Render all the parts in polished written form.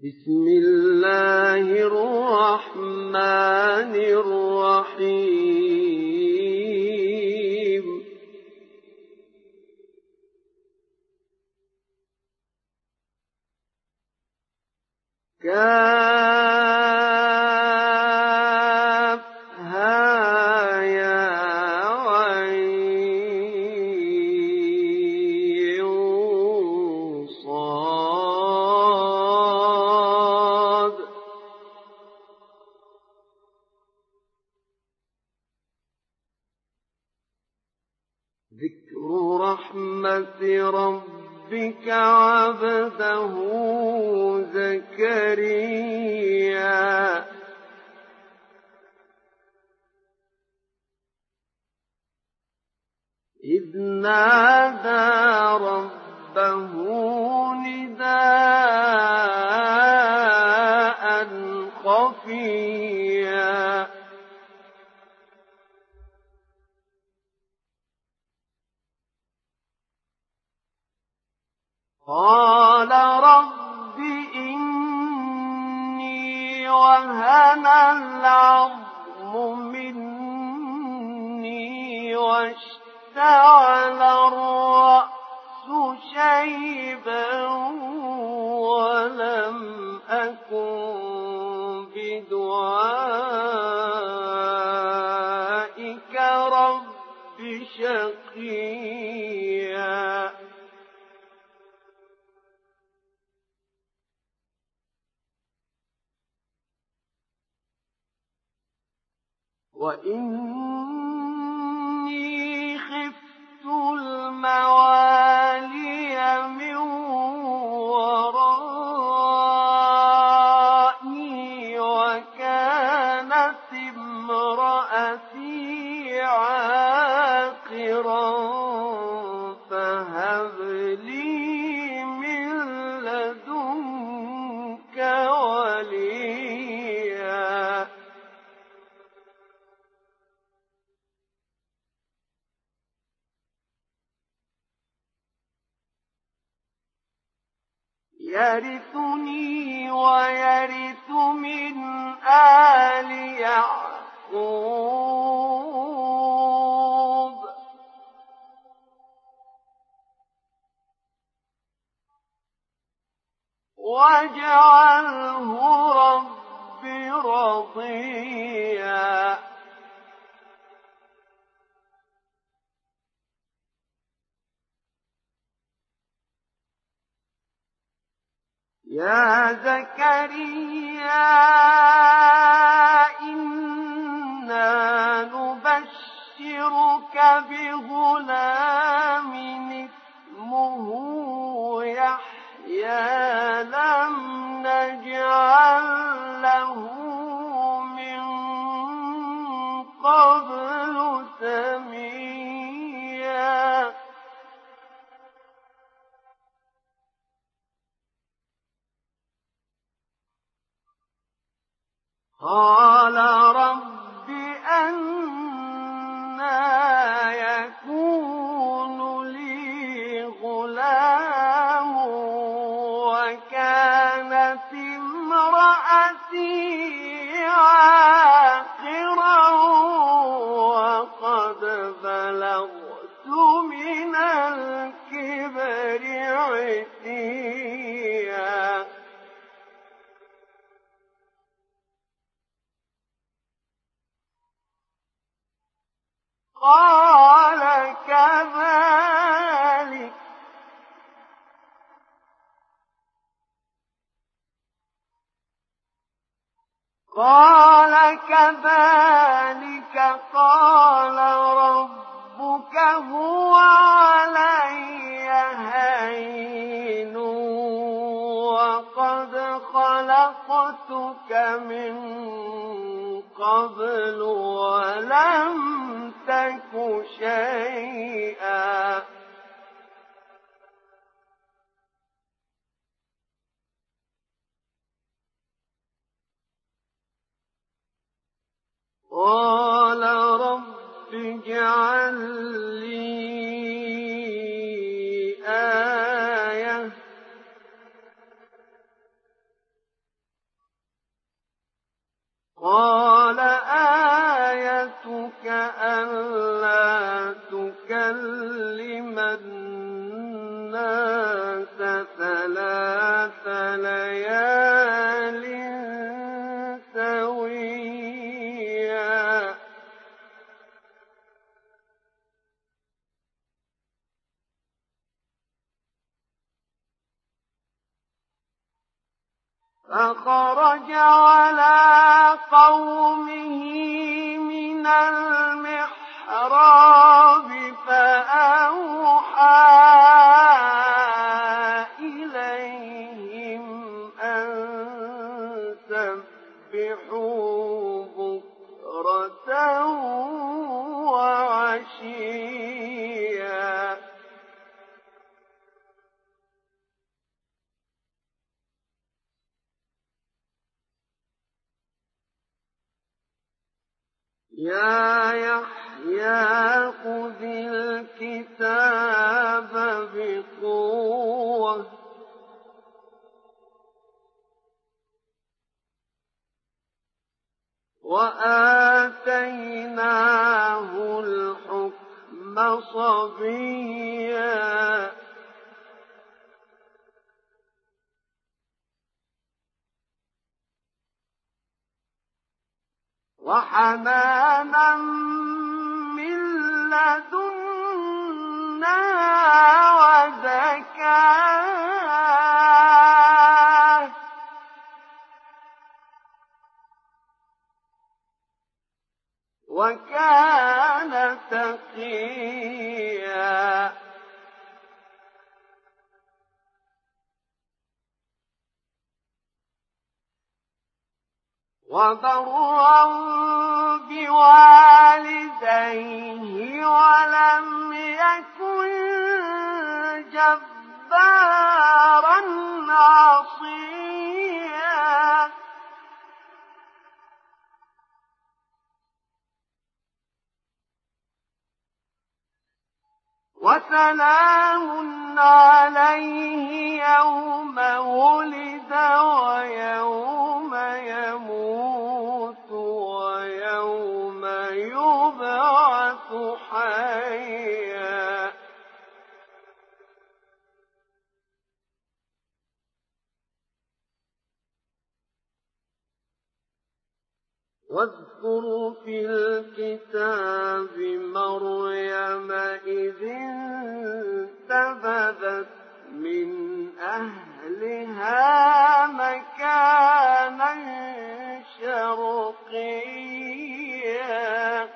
بسم الله الرحمن الرحيم كافها يا عين صاد ذكر رحمة ربك عبده زكريا إذ نادى ربه نداء خفيا قال رب إني وهن العظم مني واشتعل الرأس شيبا ولم أكن بدعائك رب شقيا وإني خفت الموالي من ورائي وكانت امرأتي عاقرا فهب لي من لدنك وليا يرثني ويرث من آل يعقوب واجعله رب رضيا يا زكريا إنا نبشرك بغلام اسمه يحيى لم نجعل له من قبل سميا قال رب أنى يكون لي غلام وكانت امرأتي عاقرا وقد بلغت من الكبر عتيا قال كذلك قال ربك هو علي هين وقد خلقتك من قبل ولم تك شيئا قال رب اجعل لي آية قال آيتك ألا تكلم الناس 3 ليال سويا فخرج على قومه من المحراب فأوحى إليهم أن سبحوا بكرة وعشيا يا يحيى خذ الكتاب بقوة وآتيناه الحكم صبيا وحنانا من لدنا وزكاة وكان تقيا وبرا بوالديه ولم يكن جبارا عصيا وسلام عليه يوم ولد ويوم يموت ويوم يبعث حيا واذكر في الكتاب مريم إذ انتبذت من أهلها مكانا شرقيا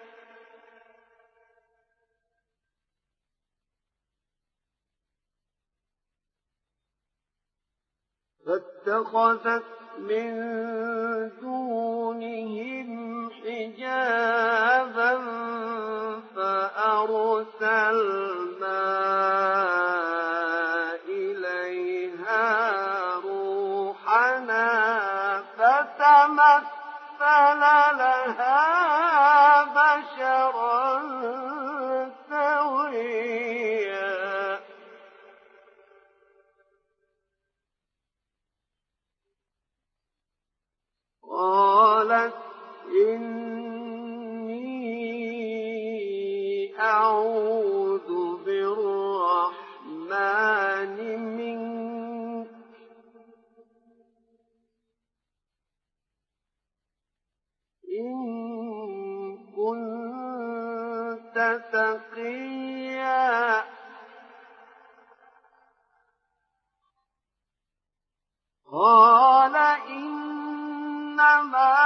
فاتخذت من دونهم حجابا فأرسلنا إليها روحنا فتمثل لها بشرا سويا قالت إني أعوذ بالرحمن منك إن كنت تقيا قال إنما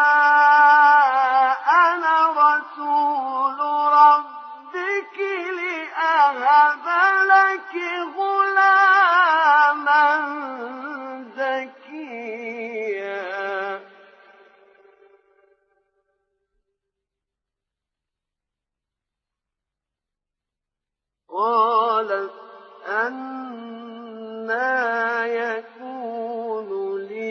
أنا رسول ربك لأهب لك غلاما زكيا قالت أنى يكون لي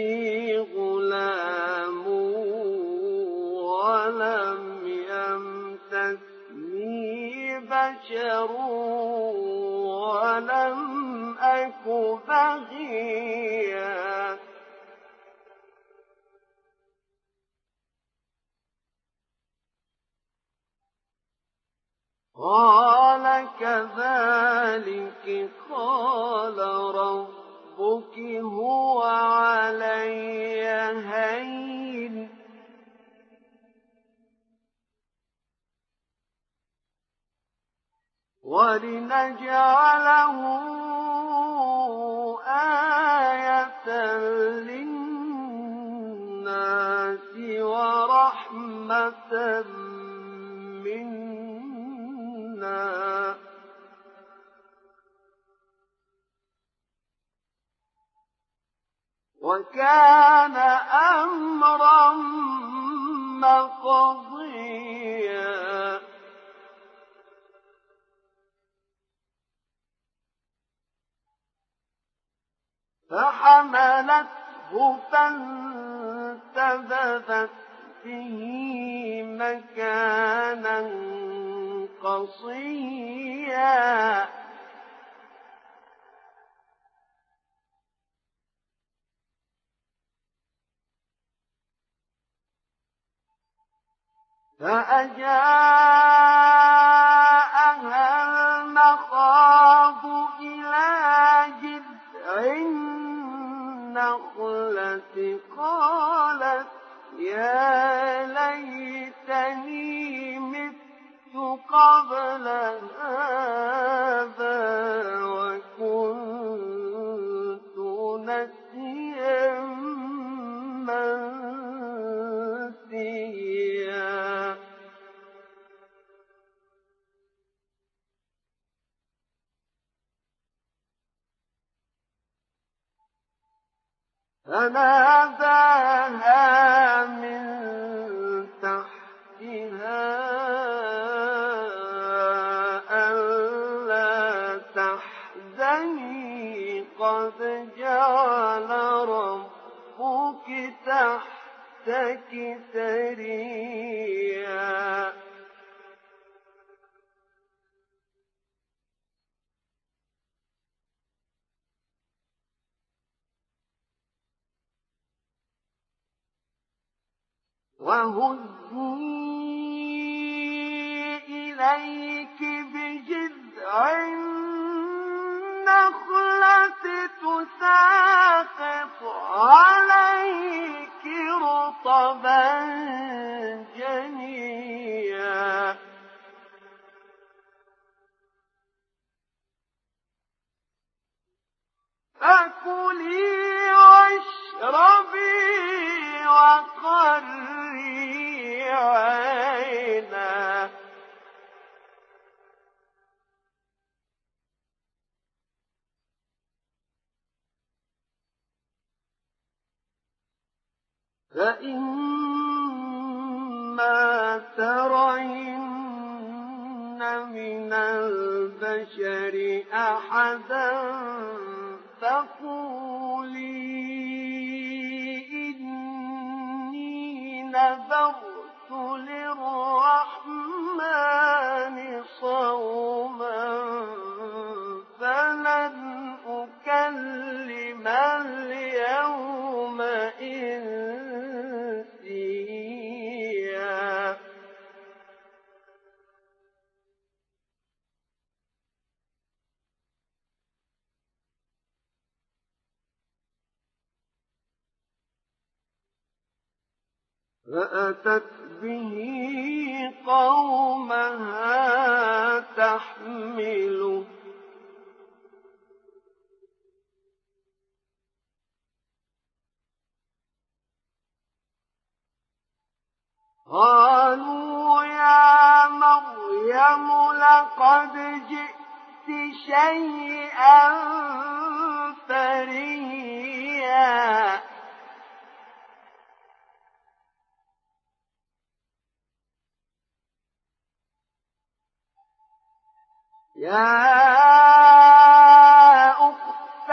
قال كذلك قال ربك هو علي هين ولنجعله آية للناس ورحمة منا وكان أمرا مقضيا فحملته فانتبذت به مكانا قصيا فأجاءها المخاض إلى جذع النخلة قالت يا ليتني مت قبل هذا وكنت نسيا منسيا فناداها من تحتها ألا تحزني قد جعل ربك تحتك سريا وهزي إليك بجذع النخلة تساقط عليك رطبا جنيا فكلي واشربي وقري عينا فإما ترين من البشر أحدا فقولي إني نذرت للرحمن صوما فلن أكلم اليوم إنسيا فأتت به قومها تحمله قالوا يا مريم لقد جئت شيئا فريا يا أخت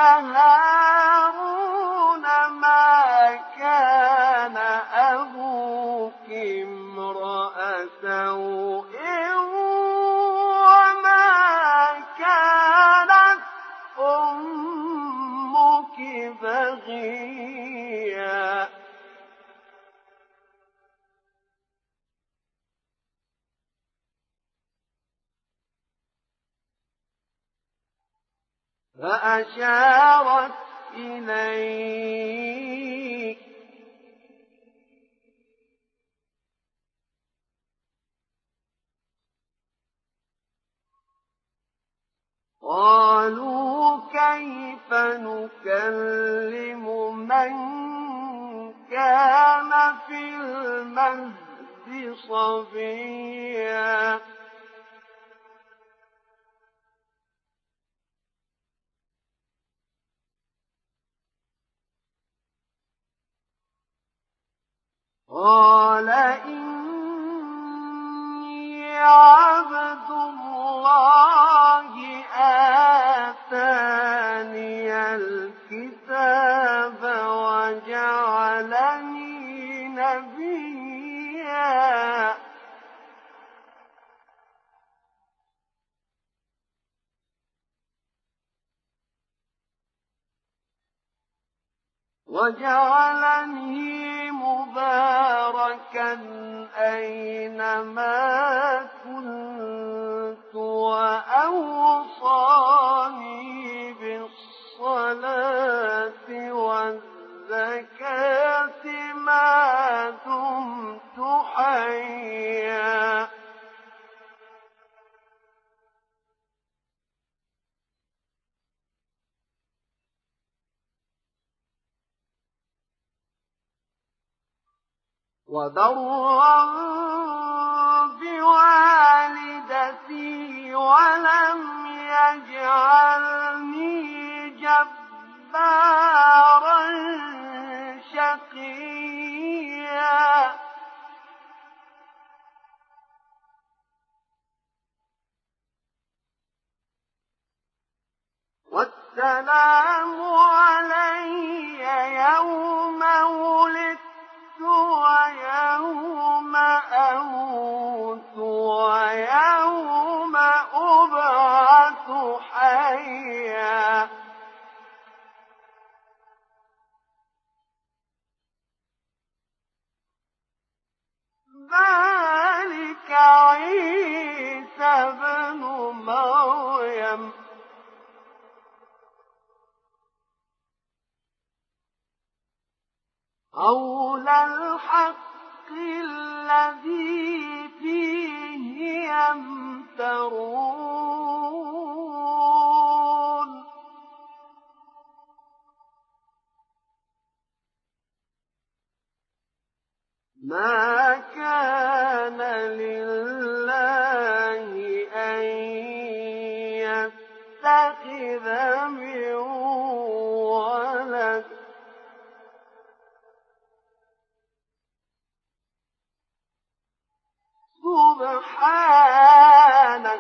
هارون ما كان أبوك امرأ سوء وما كانت أمك بغيا فأشارت إليه قالوا كيف نكلم من كان في المهد صبيا قال إني عبد الله آتاني الكتاب وجعلني نبيا وجعلني مباركا أينما كنت وأوصاني بالصلاة والزكاة ما دمت حيا وبرا بوالدتي ولم يجعلني جبارا شقيا والسلام علي يوم ولدت ويوم أموت ويوم أبعث حيا ذلك عيسى ابن مريم قول الحق الذي فيه يمترون ما كان لله أن يتخذ من ولد سبحانك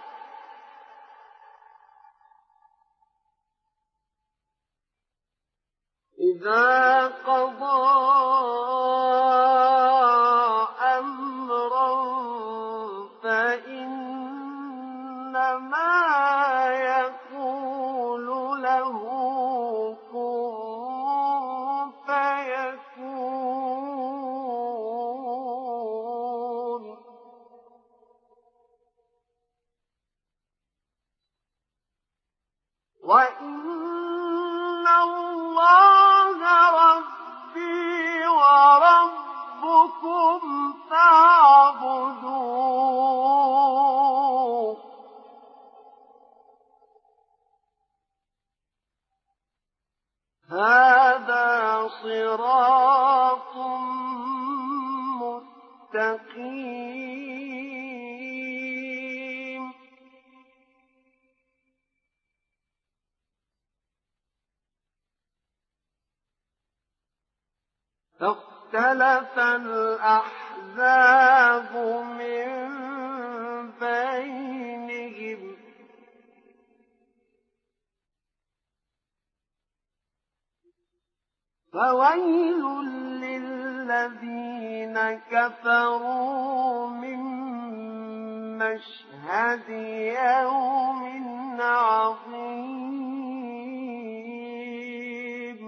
إذا قضى أمرا فإنما يقول له كن فيكون وإن الله ربي وربكم فاعبدوه هذا صراط مستقيم فاختلف الأحزاب من بينهم فويل للذين كفروا من مشهد يوم عظيم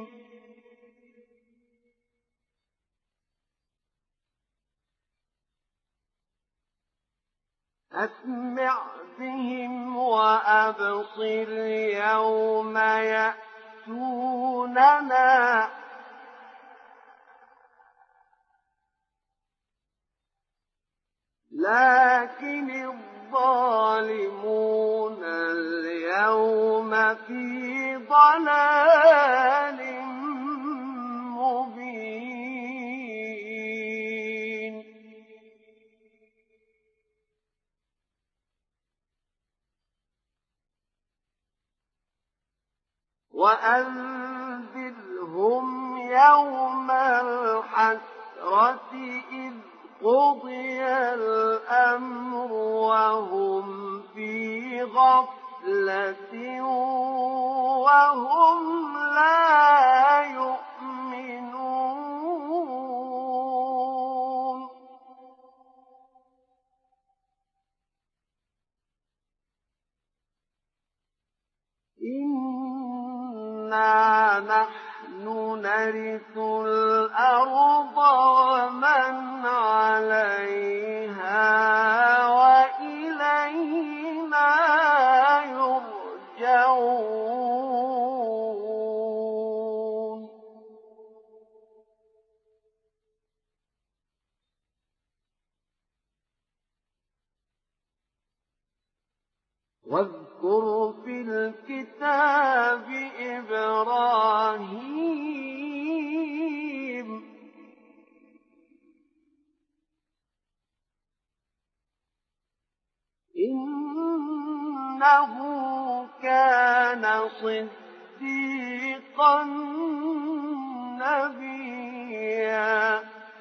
أسمع بهم وأبصر يوم يأتوننا لكن الظالمون اليوم في ضلال مبين وأنذرهم يوم الحسرة إذ قضي الأمر وهم في غفلة وهم لا يؤمنون إنا نحن نرث الأرض ومن عليها وإلينا يرجعون واذكر في الكتاب إبراهيم إنه كان صديقا نبيا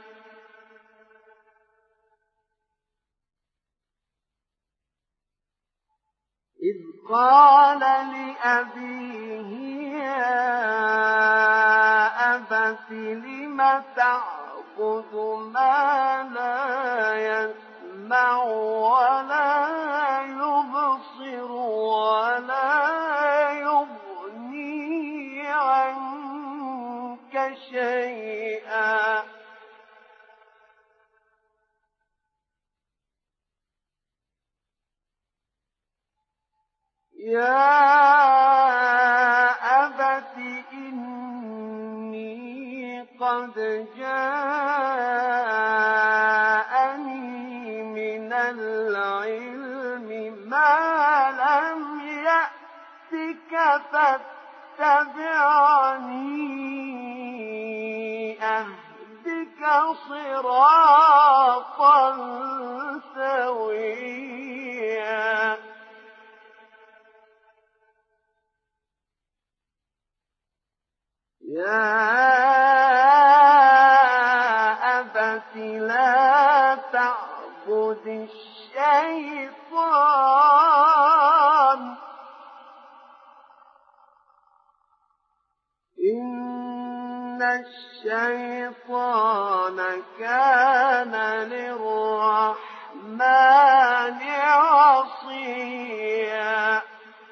إذ قال لأبيه يا أبت لم تعبد ما لا يسمع ولا يبصر ولا يغني عنك شيئا يا أبت إني قد جاءني من العلم ما لم يأتك فاتبعني أهدك صراطا سويا يا أبت لا تعبد الشيطان إن الشيطان كان للرحمن عصيا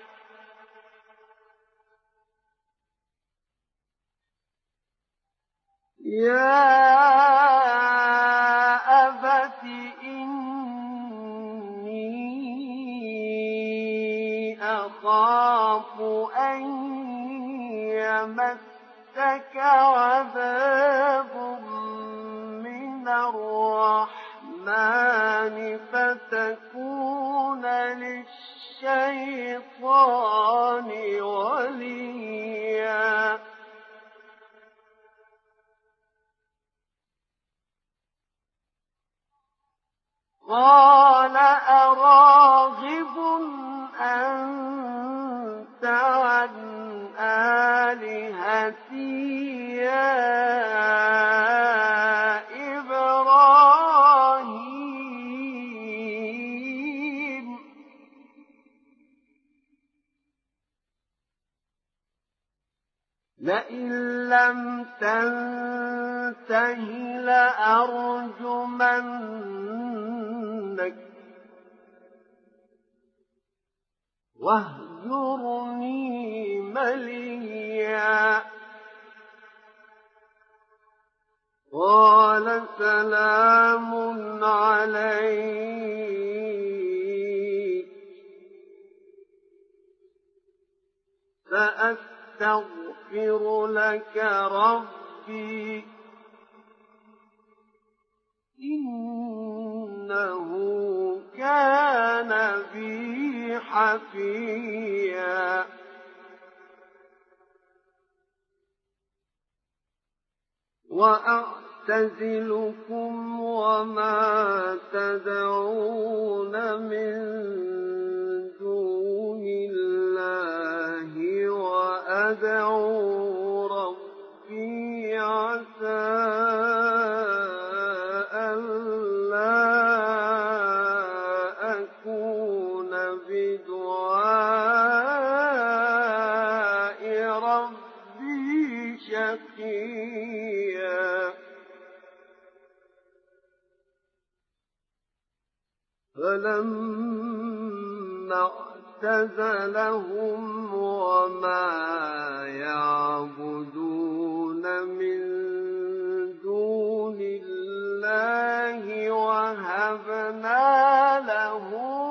يا أبت إني أخاف أن يمسك عذاب من الرحمن فتكون للشيطان وليا قال أراغب أنت عن آلهتي يا إبراهيم لئن لم تنته لأرجمنك واهجرني مليا قال سلام عليك سأستغفر لك ربي إنه كان بي حفيا وأعتزلكم وما تدعون من دون الله وأدعو ربي عسى ألا أكون بدعاء ربي شقيا فلما اعتزلهم وما يعبدون من دون الله وهبنا له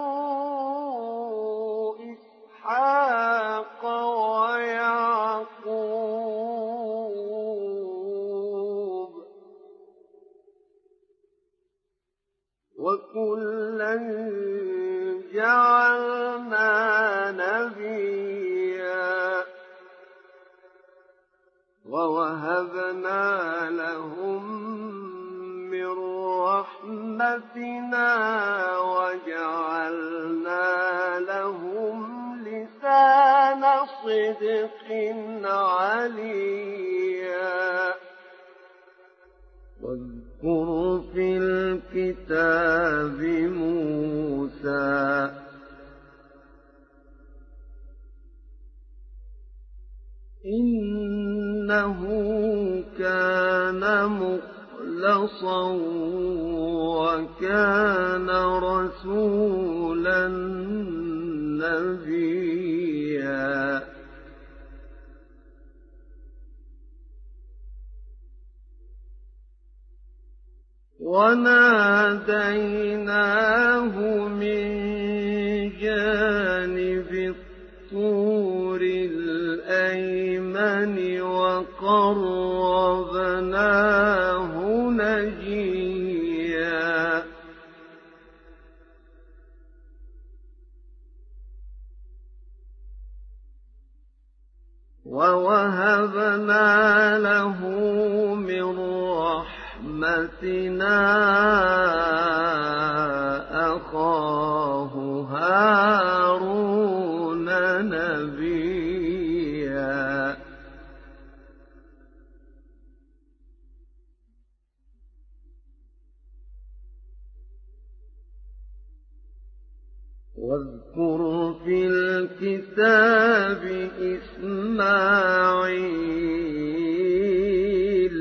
إسحاق ويعقوب وكلا جعلنا نبيا ووهبنا لهم من رحمتنا وجعلنا لهم لسان صدق عليا واذكر في الكتاب موسى إنه كان مخلصا وكان رسولا نبيا وناديناه من جانب الطور الأيمن وقربناه نجيا ووهبنا له من رحمتنا أخاه هارون نبيا واذكر في الكتاب إسماعيل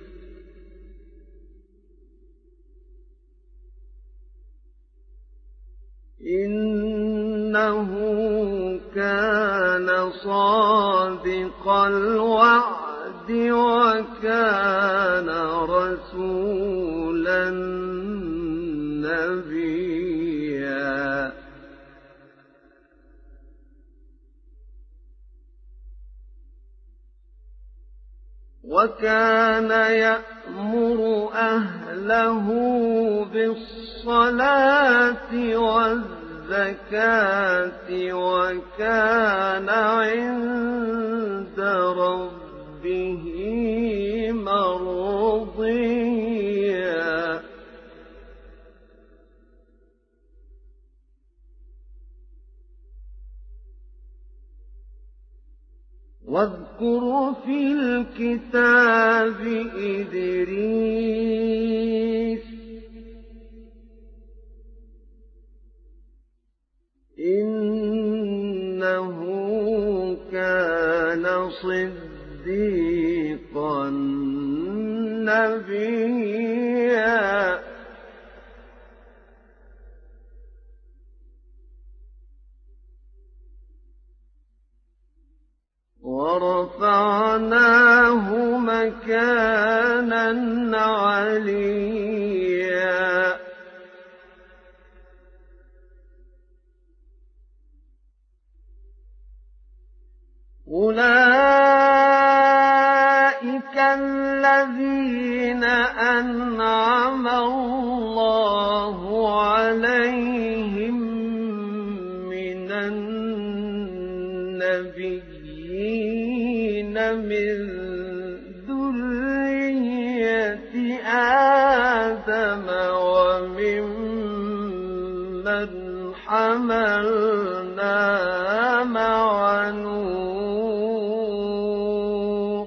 إنه كان صادق الوعد وكان رسولا نبيا وكان يأمر أهله بالصلاة والزكاة وكان عند ربه مرضيا واذكر في الكتاب إدريس إنه كان صديقا نبيا ورفعناه مكانا عليا أولئك الذين أنعم الله عليهم من النبيين من ذرية آدم وممن حملنا مع نوح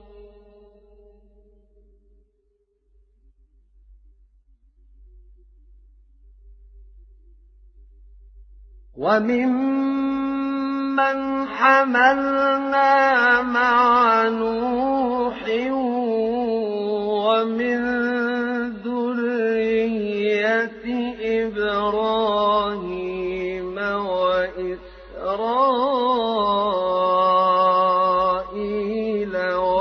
ومن ذرية إبراهيم وإسرائيل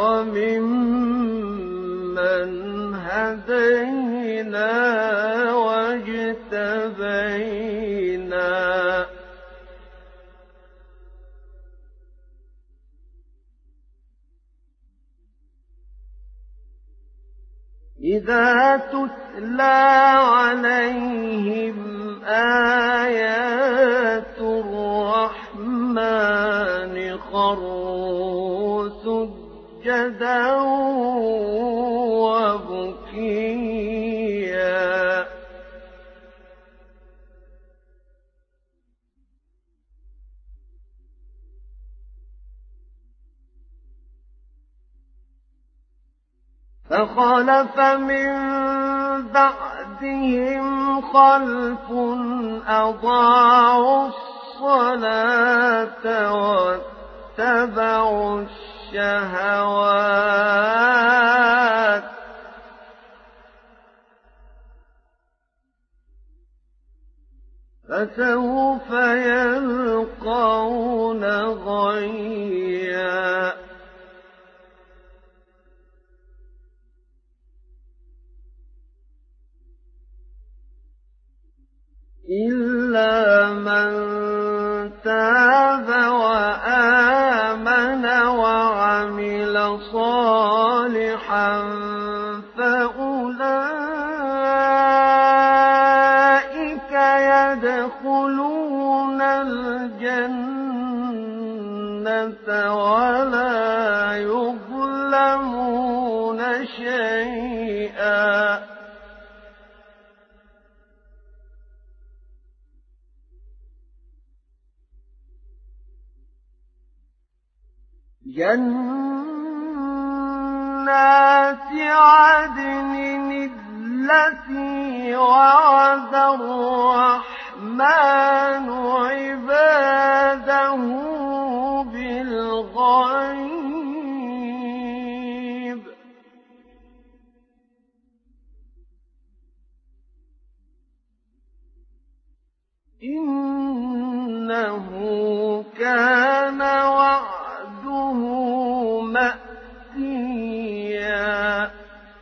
وممن هدينا واجتبينا إذا تتلى عليهم آيات الرحمن خروا سجدا وبكيا فخلف من بعدهم خلف أضاعوا الصلاة واتبعوا الشهوات فسوف يلقون غيا إلا من تاب وآمن وعمل صالحا فأولئك يدخلون الجنة ولا يظلمون شيئا جنات عدن التي وعد الرحمن عباده بالغيب إنه كان وعده مأتيا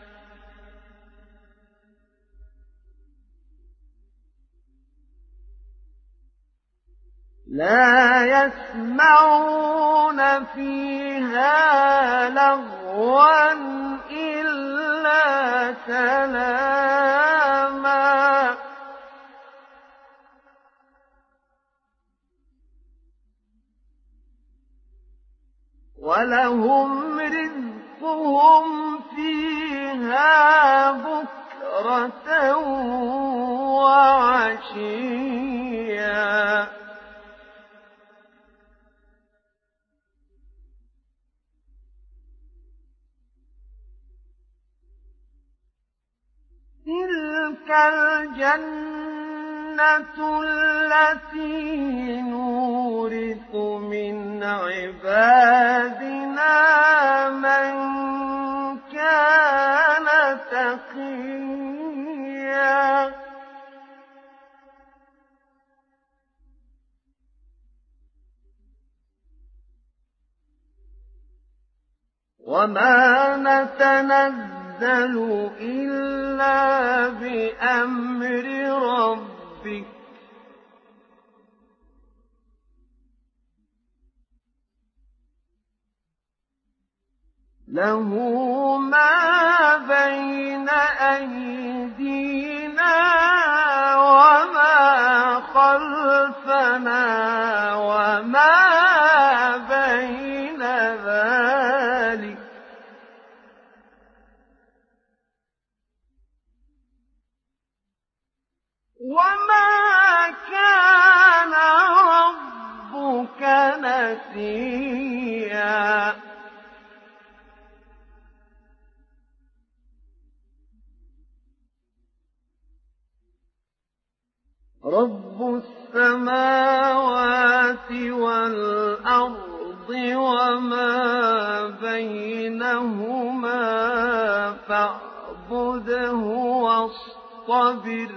لا يسمعون فيها لغوا إلا سلاما ولهم رزقهم فيها بكرة وعشيا تلك الجنة التي نورث من عبادنا من كان تقيا وما نتنزل إلا بأمر ربك له ما بين أيدينا وما خلفنا وما بين ذلك وما كان ربك نسيا رب السماوات والأرض وما بينهما فاعبده واصطبر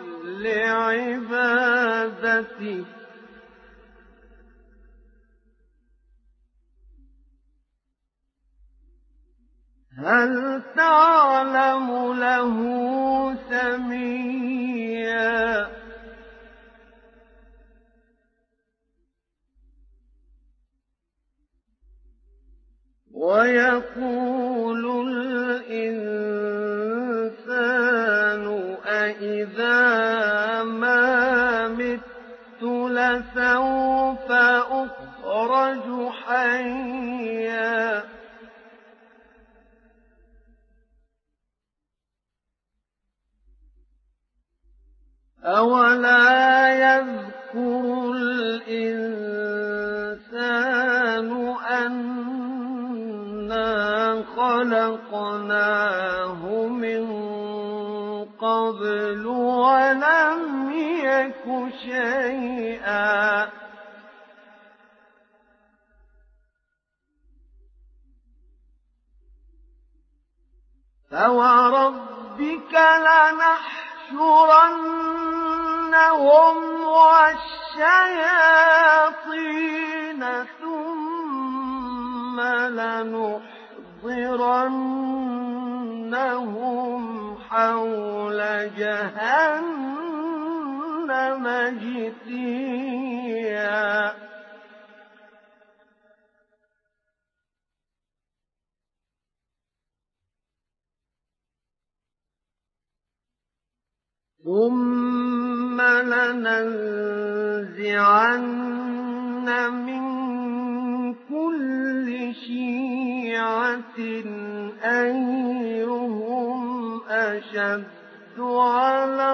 لعبادته هل تعلم له سميا ويقول الإنسان أإذا ما مت لسوف أخرج حيا أولا يذكر الإنسان أنا خلقناه من قبل ولم يك شيئا فوربك لنحشرنهم والشياطين ثم لنحضرنهم حول جهنم جثيا ثم لننزعن من كل شيعة أيهم أشد على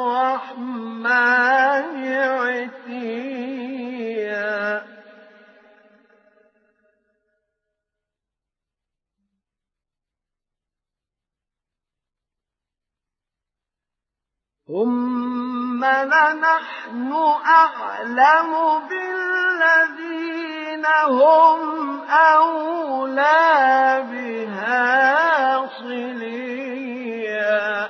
الرحمن عتيا ثم لنحن أعلم بالذين هم أولى بها صليا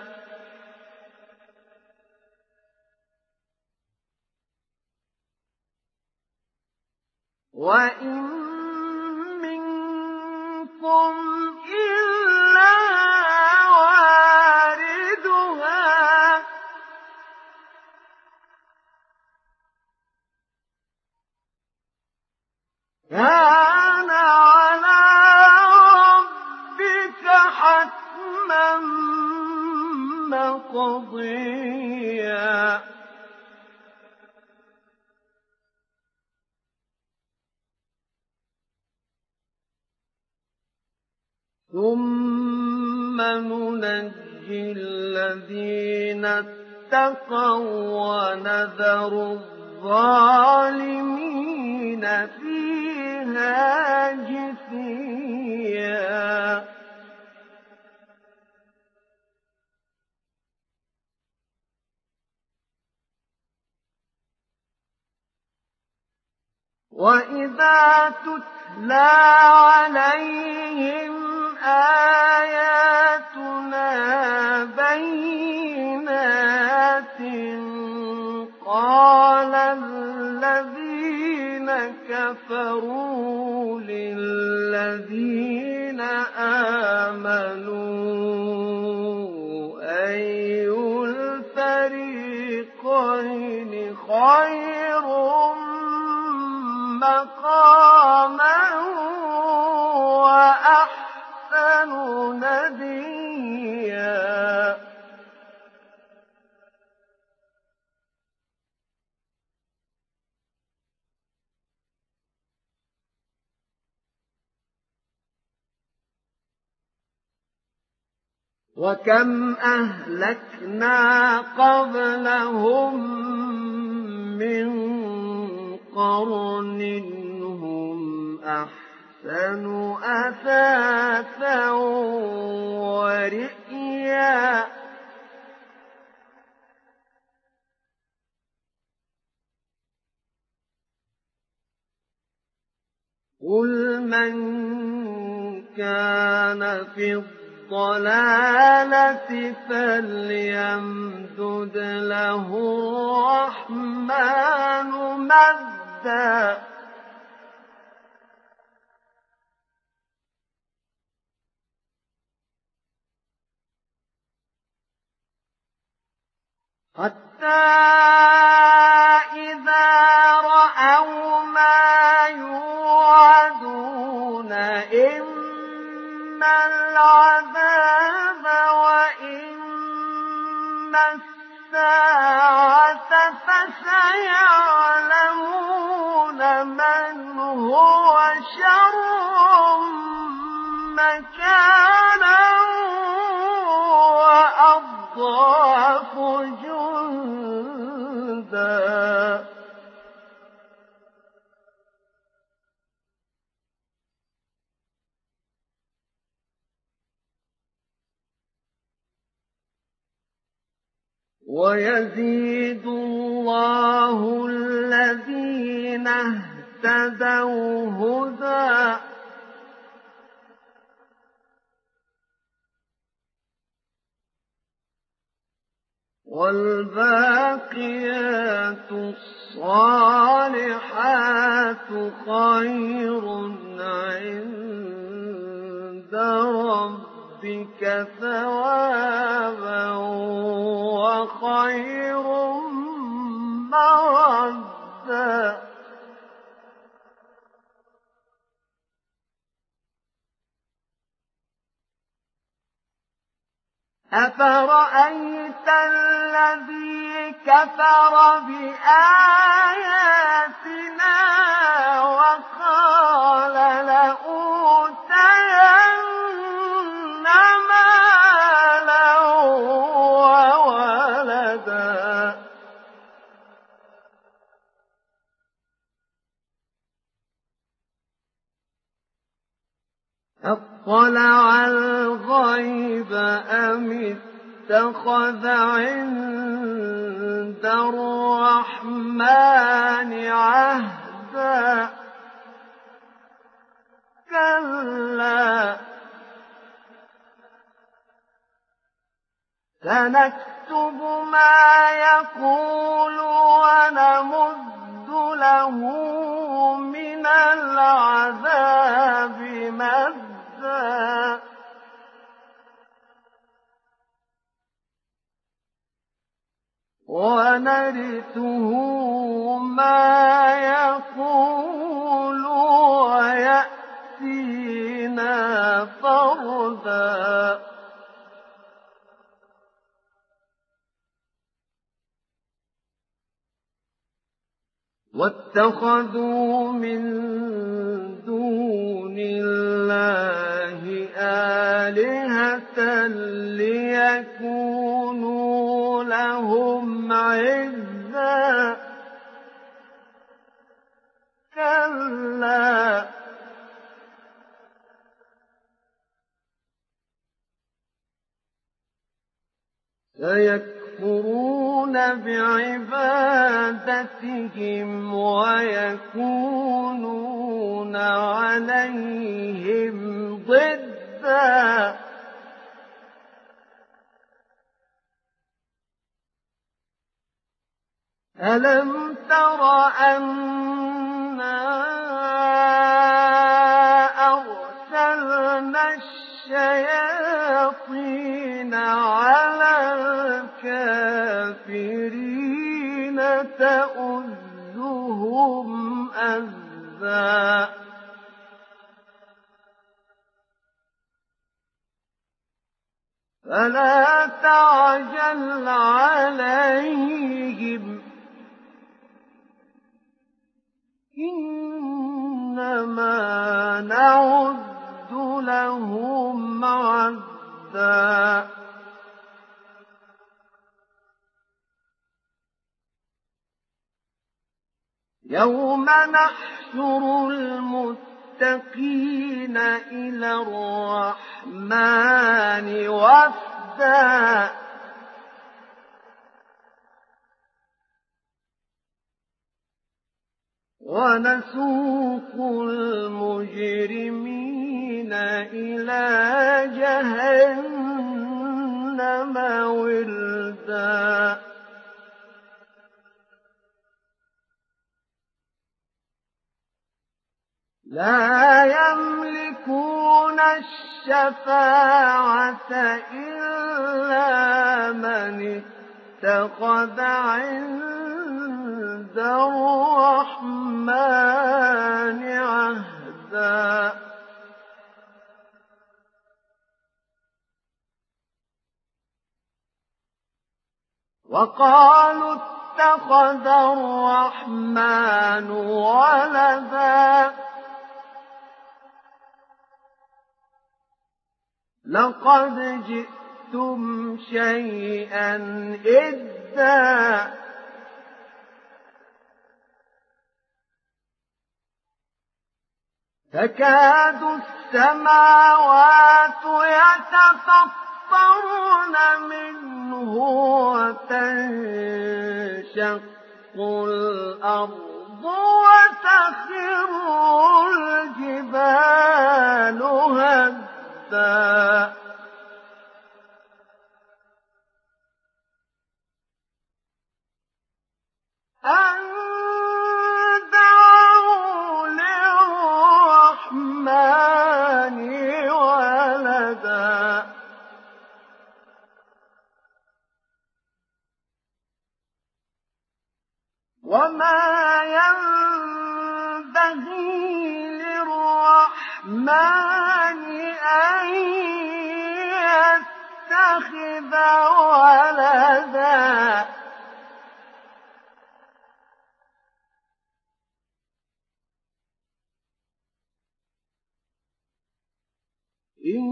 وإن منكم إلا واردها كان على ربك حتما مقضيا ثم ننجي الذين اتقوا ونذر الظالمين فيها جثيا وإذا تتلى عليهم آياتنا بينات قال الذين كفروا للذين آمنوا أي الفريقين خير مقاما وأحسن وكم أهلكنا قبلهم من قرن هم أحسن أثاثا ورئيا قل من كان في الضلالة فليمدد له الرحمن مدا حتى إذا رأوا ما يوعدون إما العذاب وإما الساعة فسيعلمون من هو شر مكانا وأضعف جندا ويزيد الله الذين اهتدوا هدى والباقيات الصالحات خير عند ربك ثوابا وخير مردا أفرأيت الذي كفر بآياتنا وقال لأوتين مالا وولدا أطلع الغيب أم اتخذ عند الرحمن عهدا كلا سنكتب ما يقول ونمد له من العذاب مدا ونرثه ما يقول ويأتينا فردا واتخذوا من دون الله آلهة ليكونوا لهم عزا كلا سيكفرون بعبادتهم ويكونون عليهم ضدا ألم تر أنا أرسلنا الشياطين على الكافرين تؤزهم أزا فلا تعجل عليهم إنما نعد لهم عدا يوم نحشر المتقين إلى الرحمن وفدا ونسوق المجرمين إلى جهنم وردا لا يملكون الشفاعة إلا من اتخذ عند الرحمن عهدا وقالوا اتخذ الرحمن ولدا لقد جئتم شيئا إدا تكاد السماوات يتفطرن منه وتنشق الأرض وتخر الجبال هدا أن دعوا للرحمن ولدا وما ينبغي للرحمن أن يتخذ ولدا إن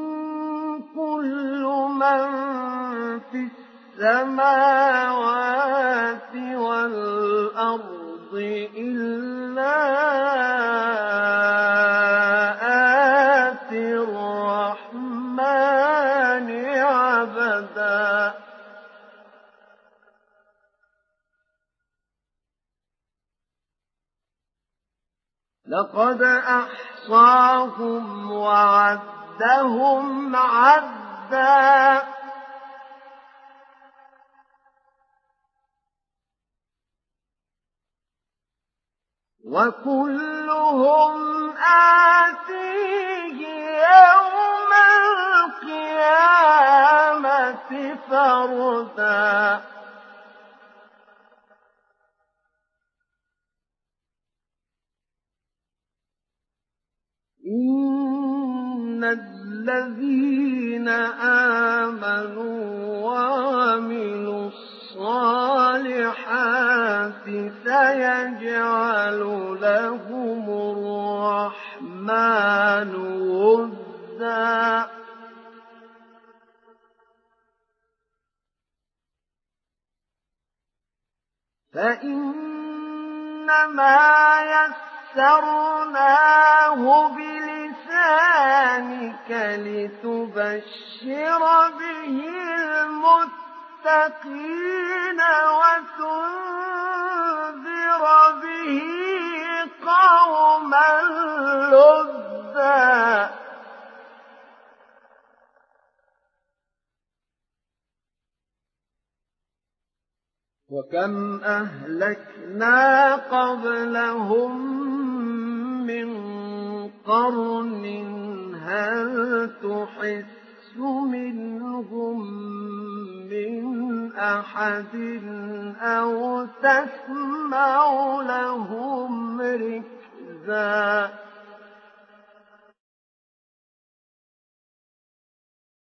كل من في السماوات والأرض إلا آتي الرحمن عبدا لقد أحصاهم وعدهم عدا وكلهم آتيه يوم القيامة فردا إن الذين آمنوا وعملوا الصالحات سيجعل لهم الرحمن ودا فإنما يسرناه بلسانك لتبشر به المتقين وتنذر به قوما لدا وكم أهلكنا قبلهم من قرن هل تحس منهم من أحد أو تسمع لهم